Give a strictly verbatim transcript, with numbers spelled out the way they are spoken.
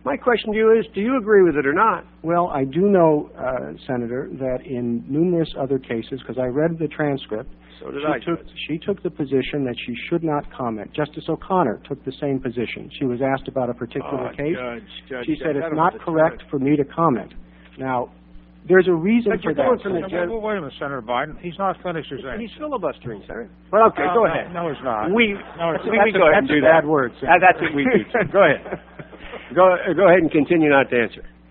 My question to you is, do you agree with it or not? Well, I do know, uh, Senator, that in numerous other cases, because I read the transcript, so did she, I, took, she took the position that she should not comment. Justice O'Connor took the same position. She was asked about a particular oh, case. Judge, Judge, she said Judge, it's not correct time. for me to comment. Now, there's a reason but for you're that. Going from the well, well, wait a minute, Senator Biden. He's not finished his answer. He's filibustering, Senator. Well, okay, no, go no, ahead. No, he's not. We, no, it's, we, that's we a, go ahead and that's do a that. bad word. Uh, that's what we do. Go ahead. Go, go ahead and continue not to answer.